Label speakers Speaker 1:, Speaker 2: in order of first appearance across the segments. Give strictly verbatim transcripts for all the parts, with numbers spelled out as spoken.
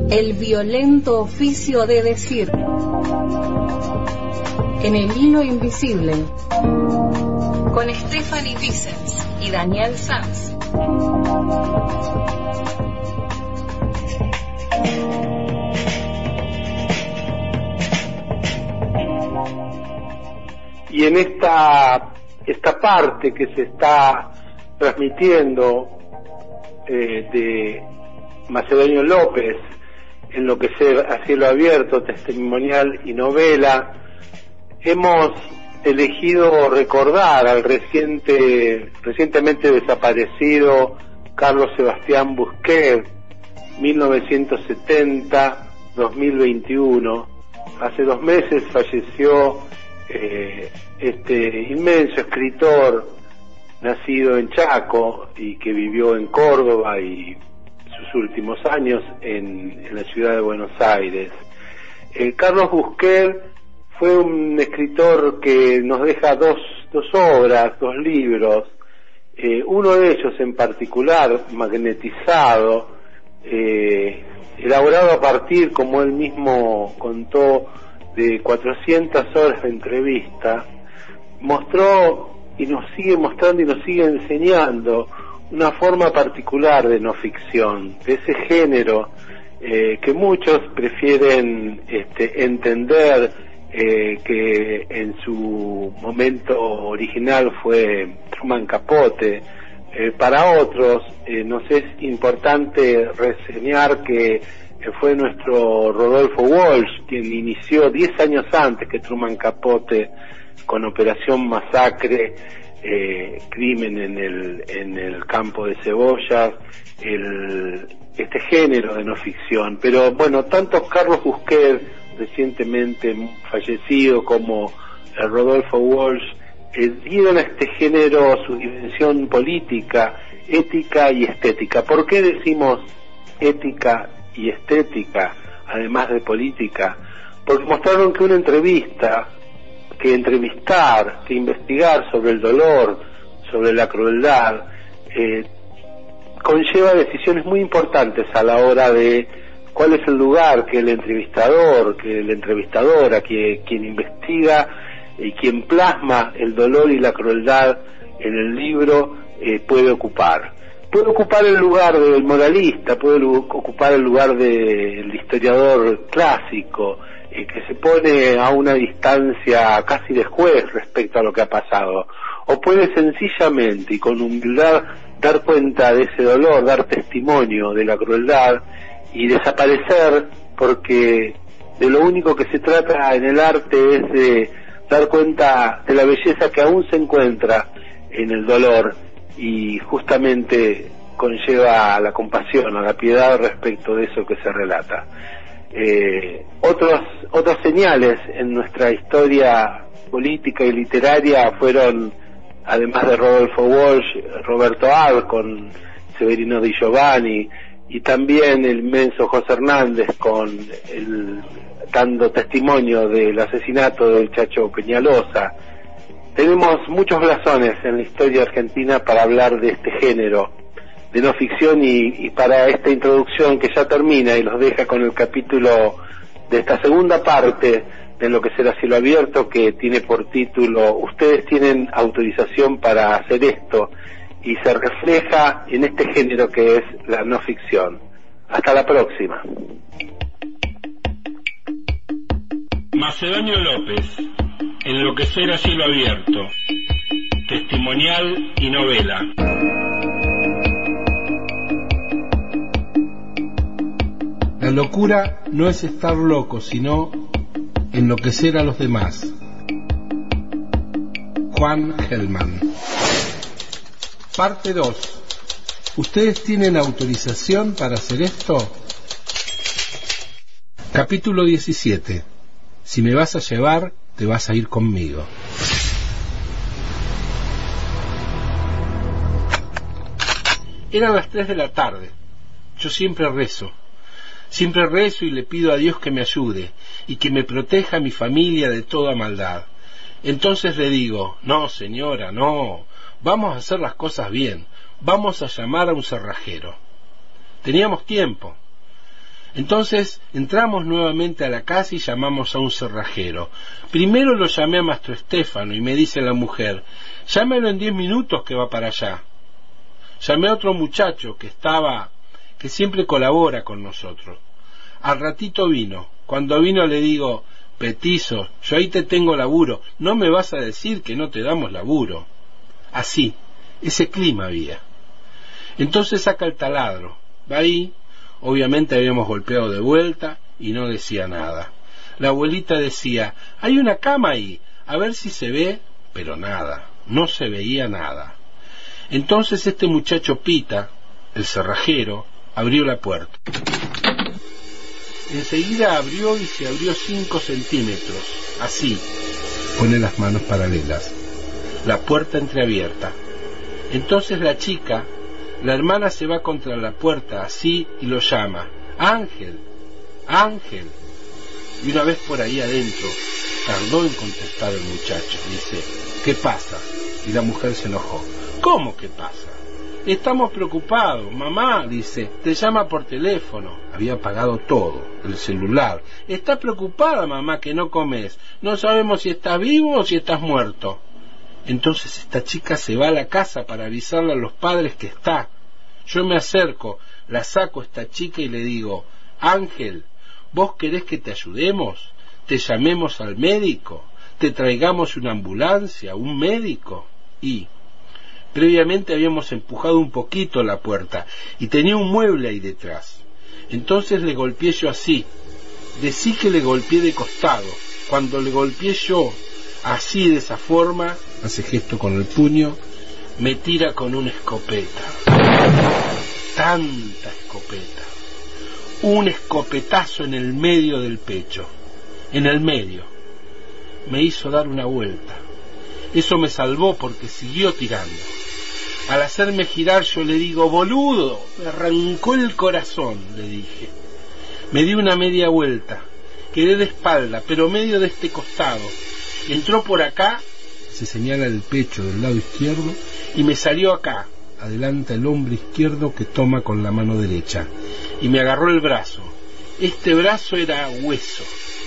Speaker 1: El violento oficio de decir. En el hilo invisible. Con Stephanie Vicens y Daniel Sanz.
Speaker 2: Y en esta, esta parte que se está transmitiendo eh, de Macedonio López, Enloquecer a cielo abierto, testimonial y novela, hemos elegido recordar al reciente, recientemente desaparecido Carlos Sebastián Busquet, mil novecientos setenta a dos mil veintiuno. Hace dos meses falleció eh, este inmenso escritor nacido en Chaco y que vivió en Córdoba y sus últimos años en, en la ciudad de Buenos Aires. Eh, Carlos Busquet fue un escritor que nos deja dos, dos obras, dos libros, eh, uno de ellos en particular, Magnetizado, eh, elaborado a partir, como él mismo contó, de cuatrocientas horas de entrevista, mostró y nos sigue mostrando y nos sigue enseñando una forma particular de no ficción, de ese género eh, que muchos prefieren este, entender eh, que en su momento original fue Truman Capote. Eh, para otros eh, nos es importante reseñar que eh, fue nuestro Rodolfo Walsh quien inició diez años antes que Truman Capote con Operación Masacre, eh, crimen en el en el campo de cebollas, el, este género de no ficción. Pero bueno, tanto Carlos Busquet, recientemente fallecido, como el Rodolfo Walsh, eh, dieron a este género su dimensión política, ética y estética. ¿Por qué decimos ética y estética, además de política? Porque mostraron que una entrevista, que entrevistar, que investigar sobre el dolor, sobre la crueldad, eh, conlleva decisiones muy importantes a la hora de cuál es el lugar que el entrevistador, que la entrevistadora, que quien investiga y quien plasma el dolor y la crueldad en el libro eh, puede ocupar. Puede ocupar el lugar del moralista, puede ocupar el lugar del historiador clásico, eh, que se pone a una distancia casi de juez respecto a lo que ha pasado, o puede sencillamente y con humildad dar cuenta de ese dolor, dar testimonio de la crueldad y desaparecer, porque de lo único que se trata en el arte es de dar cuenta de la belleza que aún se encuentra en el dolor, y justamente conlleva a la compasión, a la piedad respecto de eso que se relata. Eh, otros, otras señales en nuestra historia política y literaria fueron, además de Rodolfo Walsh, Roberto Abd con Severino Di Giovanni, y también el inmenso José Hernández con el, dando testimonio del asesinato del Chacho Peñalosa. Tenemos muchos blasones en la historia argentina para hablar de este género de no ficción, y, y para esta introducción que ya termina y los deja con el capítulo de esta segunda parte de Enloquecer a cielo abierto, que tiene por título "Ustedes tienen autorización para hacer esto", y se refleja en este género que es la no ficción. Hasta la próxima.
Speaker 3: Macedonio López, Enloquecer a cielo abierto, testimonial y novela.
Speaker 4: La locura no es estar loco, sino enloquecer a los demás. Juan Gelman. Parte dos. ¿Ustedes tienen autorización para hacer esto? Capítulo diecisiete. Si me vas a llevar, te vas a ir conmigo. Eran las tres de la tarde. Yo siempre rezo. Siempre rezo y le pido a Dios que me ayude y que me proteja a mi familia de toda maldad. Entonces le digo: no, señora, no. Vamos a hacer las cosas bien. Vamos a llamar a un cerrajero. Teníamos tiempo. Entonces entramos nuevamente a la casa y llamamos a un cerrajero. Primero lo llamé a Mastro Estéfano y me dice la mujer, llámelo en diez minutos que va para allá. Llamé a otro muchacho que estaba, que siempre colabora con nosotros. Al ratito vino. Cuando vino le digo, petizo, yo ahí te tengo laburo, no me vas a decir que no te damos laburo. Así, ese clima había. Entonces saca el taladro, va ahí, obviamente habíamos golpeado de vuelta y no decía nada. La abuelita decía, hay una cama ahí, a ver si se ve, pero nada, no se veía nada. Entonces este muchacho Pita, el cerrajero, abrió la puerta. Enseguida abrió y se abrió cinco centímetros, así, pone las manos paralelas, la puerta entreabierta. Entonces la chica, la hermana se va contra la puerta así y lo llama, Ángel, Ángel. Y una vez por ahí adentro, tardó en contestar el muchacho, dice, ¿qué pasa? Y la mujer se enojó, ¿cómo qué pasa? Estamos preocupados, mamá, dice, te llama por teléfono. Había apagado todo, el celular. Está preocupada, mamá, que no comes. No sabemos si estás vivo o si estás muerto. Entonces esta chica se va a la casa para avisarle a los padres que está. Yo me acerco, la saco a esta chica y le digo, Ángel, ¿vos querés que te ayudemos? ¿Te llamemos al médico? ¿Te traigamos una ambulancia, un médico? Y previamente habíamos empujado un poquito la puerta y tenía un mueble ahí detrás. Entonces le golpeé yo así. Decí que le golpeé de costado. Cuando le golpeé yo así, de esa forma, hace gesto con el puño, me tira con una escopeta. Tanta escopeta. Un escopetazo en el medio del pecho. En el medio. Me hizo dar una vuelta. Eso me salvó porque siguió tirando. Al hacerme girar yo le digo, boludo, me arrancó el corazón, le dije. Me di una media vuelta, quedé de espalda, pero medio de este costado. Entró por acá, se señala el pecho del lado izquierdo, y me salió acá, adelanta el hombro izquierdo que toma con la mano derecha, y me agarró el brazo. Este brazo era hueso.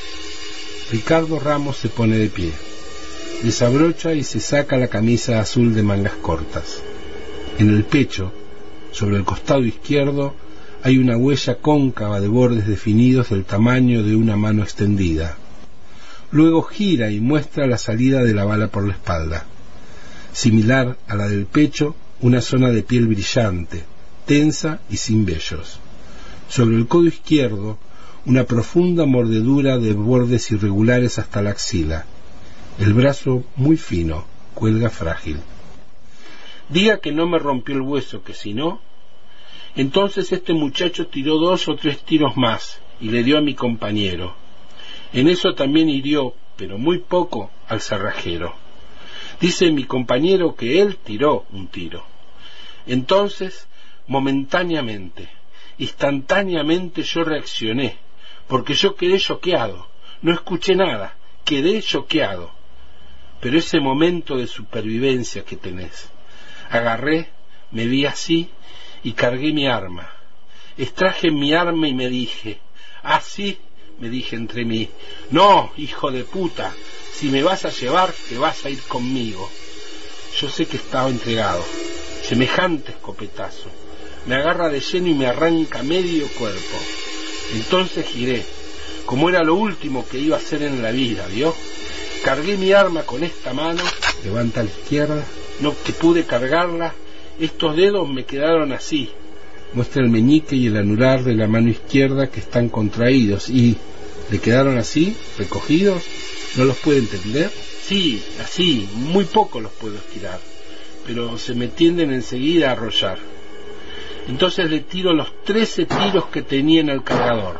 Speaker 4: Ricardo Ramos se pone de pie, desabrocha y se saca la camisa azul de mangas cortas. En el pecho, sobre el costado izquierdo, hay una huella cóncava de bordes definidos del tamaño de una mano extendida. Luego gira y muestra la salida de la bala por la espalda. Similar a la del pecho, una zona de piel brillante, tensa y sin vellos. Sobre el codo izquierdo, una profunda mordedura de bordes irregulares hasta la axila. El brazo muy fino, cuelga frágil. Diga que no me rompió el hueso, que si no... Entonces este muchacho tiró dos o tres tiros más y le dio a mi compañero. En eso también hirió, pero muy poco, al cerrajero. Dice mi compañero que él tiró un tiro. Entonces, momentáneamente, instantáneamente yo reaccioné, porque yo quedé choqueado, no escuché nada, quedé choqueado. Pero ese momento de supervivencia que tenés, agarré, me vi así y cargué mi arma. Extraje mi arma y me dije, así, me dije entre mí, no, hijo de puta, si me vas a llevar, te vas a ir conmigo. Yo sé que estaba entregado. Semejante escopetazo. Me agarra de lleno y me arranca medio cuerpo. Entonces giré, como era lo último que iba a hacer en la vida, ¿vio? Cargué mi arma con esta mano, levanta a la izquierda, no que pude cargarla, estos dedos me quedaron así. Muestra el meñique y el anular de la mano izquierda que están contraídos y le quedaron así, recogidos. ¿No los puede entender? Sí, así, muy poco los puedo estirar, pero se me tienden enseguida a arrollar. Entonces le tiro los trece tiros que tenía en el cargador.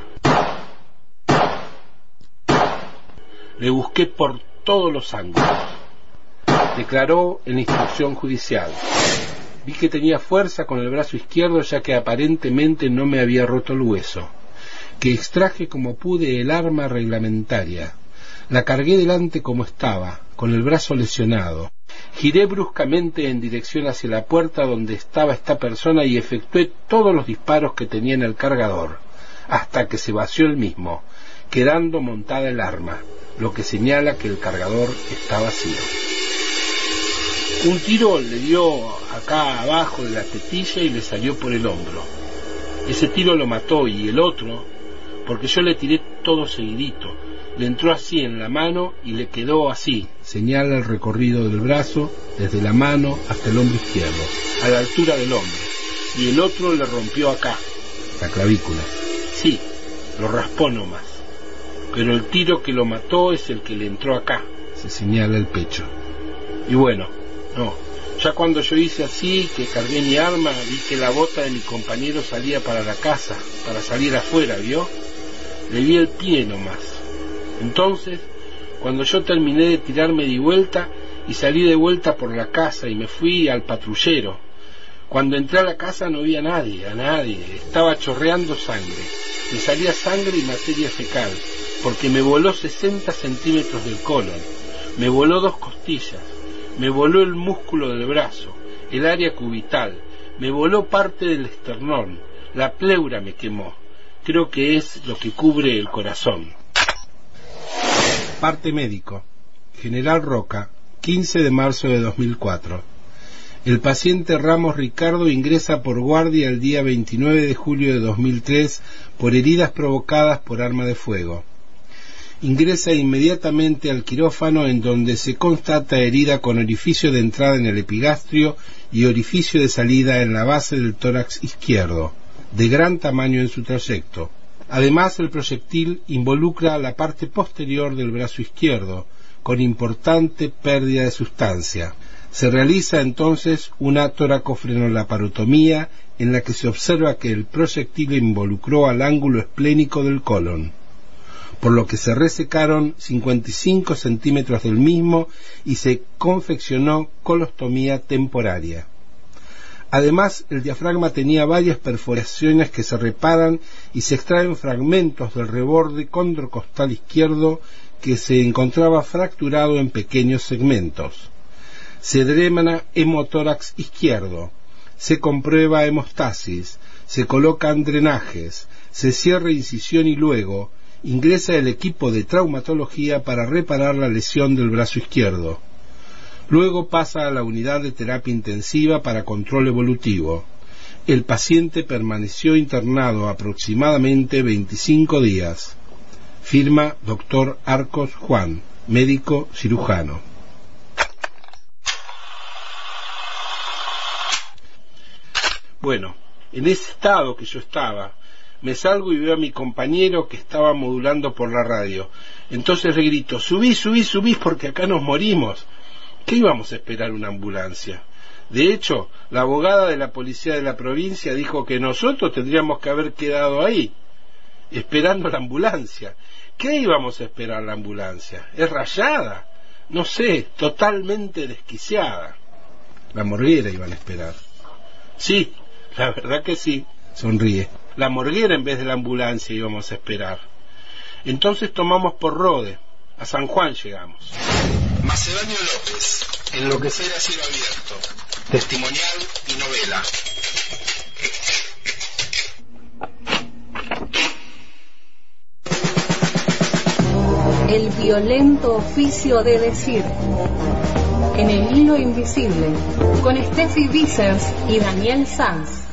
Speaker 4: Le busqué por todos los ángulos. Declaró en la instrucción judicial. Vi que tenía fuerza con el brazo izquierdo, ya que aparentemente no me había roto el hueso. Que extraje como pude el arma reglamentaria. La cargué delante como estaba, con el brazo lesionado. Giré bruscamente en dirección hacia la puerta donde estaba esta persona y efectué todos los disparos que tenía en el cargador. hasta que se vació el mismo, quedando montada el arma, lo que señala que el cargador está vacío. Un tiro le dio acá abajo de la tetilla y le salió por el hombro. Ese tiro lo mató, y el otro, porque yo le tiré todo seguidito, le entró así en la mano y le quedó así, señala el recorrido del brazo desde la mano hasta el hombro izquierdo, a la altura del hombro, y el otro le rompió acá, la clavícula. Sí, lo raspó nomás, pero el tiro que lo mató es el que le entró acá, se señala el pecho. Y bueno, no, ya cuando yo hice así, que cargué mi arma, vi que la bota de mi compañero salía para la casa, para salir afuera, ¿vio? Le vi el pie nomás. Entonces, cuando yo terminé de tirar, me di vuelta y salí de vuelta por la casa y me fui al patrullero. Cuando entré a la casa no vi a nadie, a nadie, estaba chorreando sangre. Me salía sangre y materia fecal, porque me voló sesenta centímetros del colon, me voló dos costillas, me voló el músculo del brazo, el área cubital, me voló parte del esternón, la pleura me quemó. Creo que es lo que cubre el corazón. Parte médico. General Roca, quince de marzo de dos mil cuatro. El paciente Ramos Ricardo ingresa por guardia el día veintinueve de julio de dos mil tres por heridas provocadas por arma de fuego. Ingresa inmediatamente al quirófano, en donde se constata herida con orificio de entrada en el epigastrio y orificio de salida en la base del tórax izquierdo, de gran tamaño en su trayecto. Además, el proyectil involucra la parte posterior del brazo izquierdo, con importante pérdida de sustancia. Se realiza entonces una toracofrenolaparotomía en la que se observa que el proyectil involucró al ángulo esplénico del colon, por lo que se resecaron cincuenta y cinco centímetros del mismo y se confeccionó colostomía temporaria. Además, el diafragma tenía varias perforaciones que se reparan y se extraen fragmentos del reborde condrocostal izquierdo que se encontraba fracturado en pequeños segmentos. Se drena hemotórax izquierdo, se comprueba hemostasis, se colocan drenajes, se cierra incisión y luego ingresa el equipo de traumatología para reparar la lesión del brazo izquierdo. Luego pasa a la unidad de terapia intensiva para control evolutivo. El paciente permaneció internado aproximadamente veinticinco días. Firma doctor Arcos Juan, médico cirujano. Bueno, en ese estado que yo estaba, me salgo y veo a mi compañero que estaba modulando por la radio. Entonces le grito: subí, subí, subí, porque acá nos morimos. ¿Qué íbamos a esperar una ambulancia? De hecho, la abogada de la policía de la provincia dijo que nosotros tendríamos que haber quedado ahí, esperando la ambulancia. ¿Qué íbamos a esperar la ambulancia? ¿Es rayada? No sé, totalmente desquiciada. La morguera iban a esperar. Sí, la verdad que sí, sonríe. La morguera en vez de la ambulancia íbamos a esperar. Entonces tomamos por Rode, a San Juan llegamos. Macedonio López, Enloquecer a cielo abierto, testimonial y novela.
Speaker 1: El violento oficio de decir. En el hilo invisible, con Steffi Vicens y Daniel Sanz.